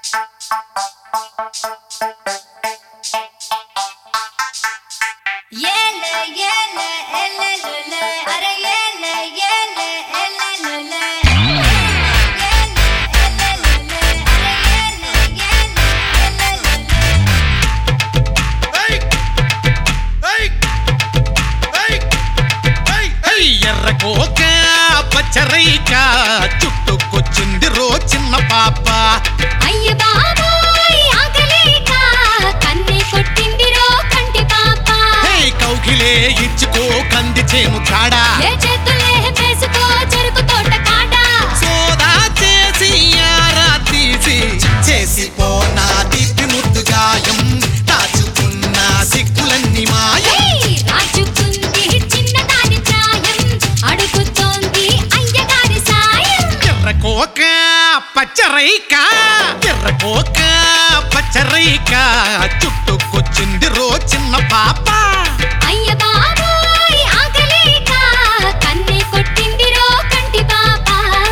ఎర్రకోక పచ్చరైక చుట్టుకొచ్చింది రో చిన్న పాప. అయ్య బాబోయ్ ఆగలేక కన్నే కొట్టింది రో కంటి పాప. కౌగిలే ఇచ్చుకో కంది చేను కాడ, ఏ చేతులే వేసుకో చెరుకు తోట కాడ. సోదా చేసి యారా తీసి చేసిపో నా దీప్తి ముద్దు గాయం, దాచుకున్న సిగ్గులన్నీ మాయం. రాజుకుంది చిన్నదాని ప్రాయం, అడుగుతోంది అయ్యగారి సాయం. ఎర్రకోక పచ్చరైక ఎర్రకోక పచ్చరైక చుట్టుకొచ్చింది రో చిన్న పాప. అయ్య బాబోయ్ ఆగలేక కన్నే కొట్టింది రో కంటి పాప.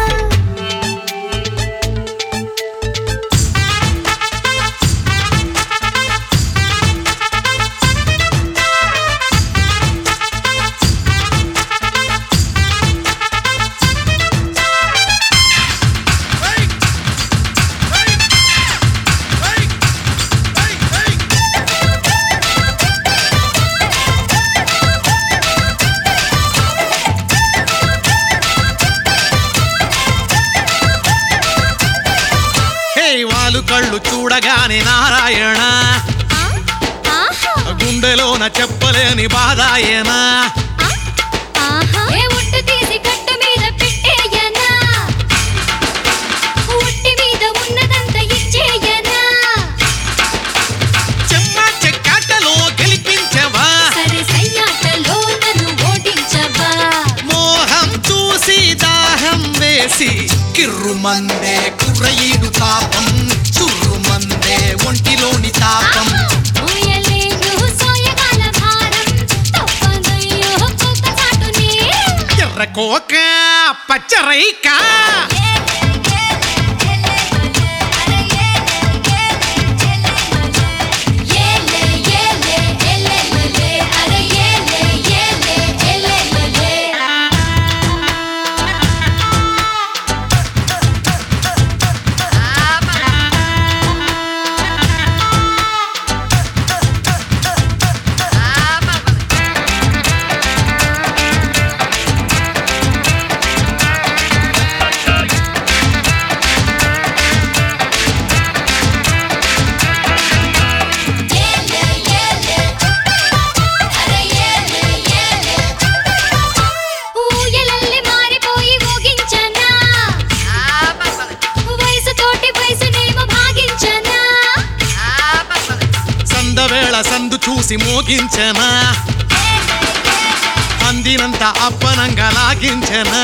వాళ్ళు కళ్ళు చూడగానే నారాయణ, గుండెలోన చెప్పలేని బాధాయనా. ఏ ఒట్టు తీసి కట్ట మీద పెట్టేయనా, ఒట్టి మీద ఉన్నదంతా ఇచ్చేయనా. చెమ్మ చెక్కాటలో గెలిపించవా, సరే సయ్యాటలో నన్ను ఓడించవా. మోహం చూసి దాహం వేసి కిర్రుమందే కుర్రయీడు తాపం, చుర్రుమందే ఒంటిలోని తాపం. మోయలేను సోయగాల భారం, తప్పదయ్యో కుక్కచాటు నేరం. ఎర్రకోక పచ్చరైక ఊయలల్లి మారిపోయి ఊగించనా, వయసుతోటి వయసునేమో భాగించనా. సందవేళ సందు చూసి మోగించనా, అందినంత అప్పనంగా లాగించనా.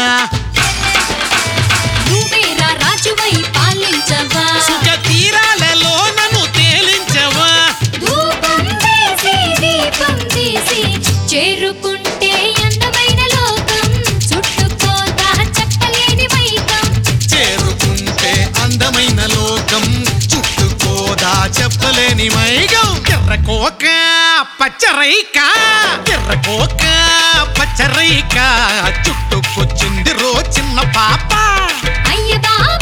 నువ్వేరా రాజువై పాలించవా, సుఖ తీరాలలో నన్ను తేలించవా. ధూపం వేసి దీపం తీసి చేరుకుంటే అందమైన లోకం, చుట్టుకోదా చెప్పలేని మైకం. చేరుకుంటే అందమైన లోకం, చుట్టుకోదా చెప్పలేని మైగం. ఎర్రకోక పచ్చరైక ఎర్రకోక పచ్చరైక చుట్టుకొచ్చింది రో చిన్న పాప. అయ్య బా